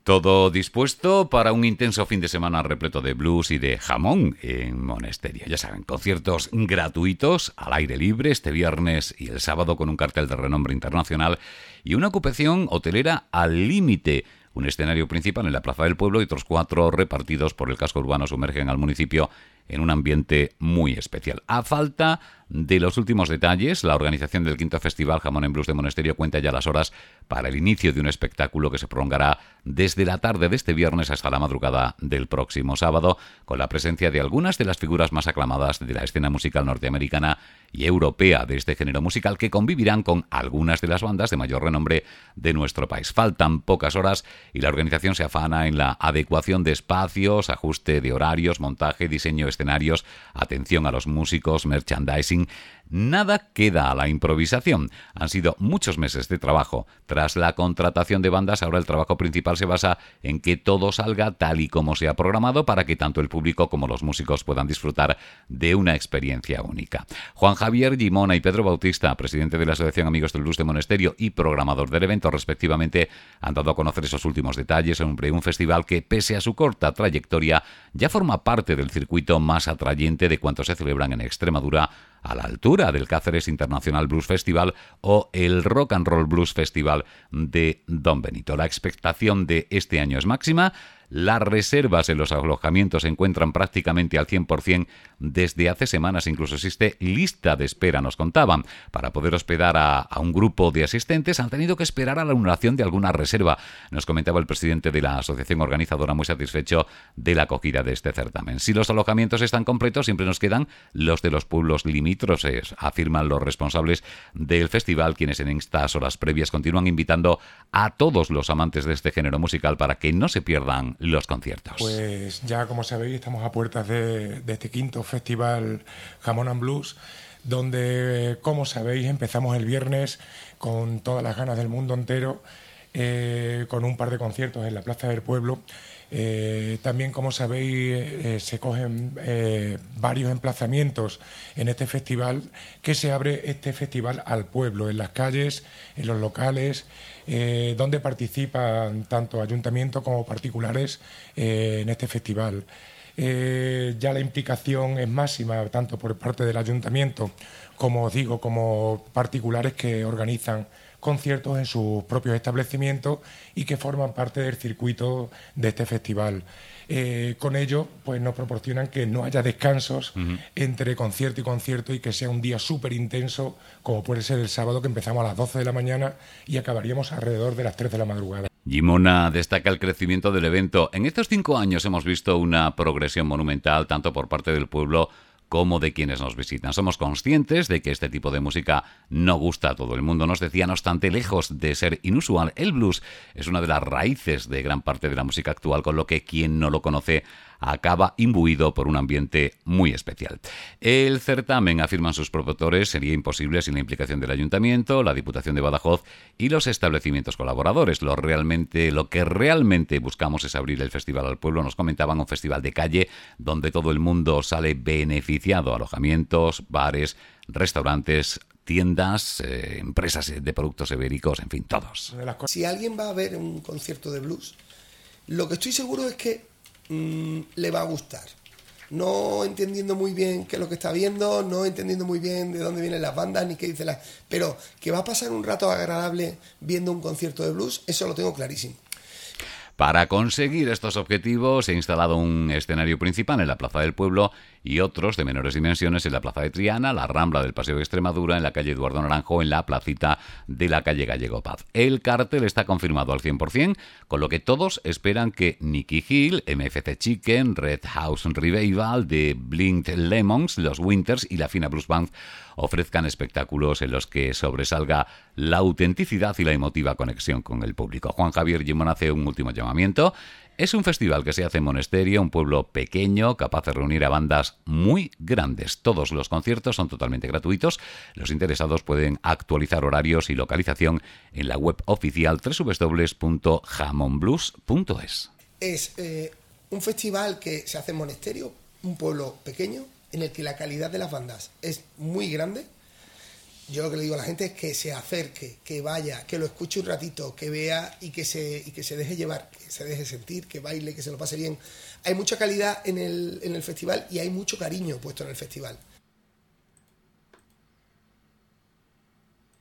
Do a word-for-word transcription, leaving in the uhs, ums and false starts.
Todo dispuesto para un intenso fin de semana repleto de blues y de jamón en Monesterio. Ya saben, conciertos gratuitos al aire libre este viernes y el sábado con un cartel de renombre internacional y una ocupación hotelera al límite. Un escenario principal en la Plaza del Pueblo y otros cuatro repartidos por el casco urbano sumergen al municipio en un ambiente muy especial. A falta de los últimos detalles, la organización del quinto Festival Jamón en Blues de Monesterio cuenta ya las horas para el inicio de un espectáculo que se prolongará desde la tarde de este viernes hasta la madrugada del próximo sábado, con la presencia de algunas de las figuras más aclamadas de la escena musical norteamericana y europea de este género musical, que convivirán con algunas de las bandas de mayor renombre de nuestro país. Faltan pocas horas y la organización se afana en la adecuación de espacios, ajuste de horarios, montaje, diseño de escenarios, atención a los músicos, merchandising. Nada queda a la improvisación. Han sido muchos meses de trabajo. Tras la contratación de bandas, ahora el trabajo principal se basa en que todo salga tal y como se ha programado para que tanto el público como los músicos puedan disfrutar de una experiencia única. Juan Javier Gimona y Pedro Bautista, presidente de la Asociación Amigos del Blues de Monesterio y programador del evento, respectivamente, han dado a conocer esos últimos detalles sobre un festival que, pese a su corta trayectoria, ya forma parte del circuito más atrayente de cuantos se celebran en Extremadura, a la altura del Cáceres International Blues Festival o el Rock and Roll Blues Festival de Don Benito. La expectación de este año es máxima. Las reservas en los alojamientos se encuentran prácticamente al cien por ciento desde hace semanas. Incluso existe lista de espera, nos contaban. Para poder hospedar a, a un grupo de asistentes han tenido que esperar a la anulación de alguna reserva. Nos comentaba el presidente de la asociación organizadora, muy satisfecho de la acogida de este certamen. Si los alojamientos están completos, siempre nos quedan los de los pueblos limítrofes, afirman los responsables del festival, quienes en estas horas previas continúan invitando a todos los amantes de este género musical para que no se pierdan los conciertos. Pues ya, como sabéis, estamos a puertas de, de este quinto festival Jamón and Blues, donde, como sabéis, empezamos el viernes con todas las ganas del mundo entero, eh, con un par de conciertos en la Plaza del Pueblo. Eh, también, como sabéis, eh, se cogen eh, varios emplazamientos en este festival, que se abre este festival al pueblo, en las calles, en los locales, eh, donde participan tanto ayuntamientos como particulares eh, en este festival. Eh, ya la implicación es máxima, tanto por parte del ayuntamiento como, os digo, como particulares que organizan conciertos en sus propios establecimientos y que forman parte del circuito de este festival. Eh, con ello, pues nos proporcionan que no haya descansos uh-huh. entre concierto y concierto y que sea un día súper intenso, como puede ser el sábado, que empezamos a las doce de la mañana y acabaríamos alrededor de las tres de la madrugada. Gimona destaca el crecimiento del evento. En estos cinco años hemos visto una progresión monumental tanto por parte del pueblo como de quienes nos visitan. Somos conscientes de que este tipo de música no gusta a todo el mundo. Nos decía, no obstante, lejos de ser inusual, el blues es una de las raíces de gran parte de la música actual, con lo que quien no lo conoce acaba imbuido por un ambiente muy especial. El certamen, afirman sus promotores, sería imposible sin la implicación del Ayuntamiento, la Diputación de Badajoz y los establecimientos colaboradores. Lo, realmente, lo que realmente buscamos es abrir el festival al pueblo. Nos comentaban, un festival de calle donde todo el mundo sale beneficiado. Alojamientos, bares, restaurantes, tiendas, eh, empresas de productos ibéricos, en fin, todos. Si alguien va a ver un concierto de blues, lo que estoy seguro es que mmm, le va a gustar. No entendiendo muy bien qué es lo que está viendo, no entendiendo muy bien de dónde vienen las bandas ni qué dice las... Pero que va a pasar un rato agradable viendo un concierto de blues, eso lo tengo clarísimo. Para conseguir estos objetivos se ha instalado un escenario principal en la Plaza del Pueblo y otros de menores dimensiones en la Plaza de Triana, la Rambla del Paseo de Extremadura, en la calle Eduardo Naranjo, en la placita de la calle Gallego Paz. El cartel está confirmado al cien por ciento, con lo que todos esperan que Nicky Hill, M F C Chicken, Red House Revival, The Blinked Lemons, Los Winters y la Fina Blues Band ofrezcan espectáculos en los que sobresalga la autenticidad y la emotiva conexión con el público. Juan Javier Gimón hace un último llamamiento. Es un festival que se hace en Monesterio, un pueblo pequeño, capaz de reunir a bandas muy grandes. Todos los conciertos son totalmente gratuitos. Los interesados pueden actualizar horarios y localización en la web oficial doble u doble u doble u punto jamon blues punto es. Es eh, un festival que se hace en Monesterio, un pueblo pequeño, en el que la calidad de las bandas es muy grande. yo lo que le digo a la gente es que se acerque, que vaya, que lo escuche un ratito, que vea y que se y que se deje llevar, que se deje sentir, que baile, que se lo pase bien. Hay mucha calidad en el, en el festival y hay mucho cariño puesto en el festival.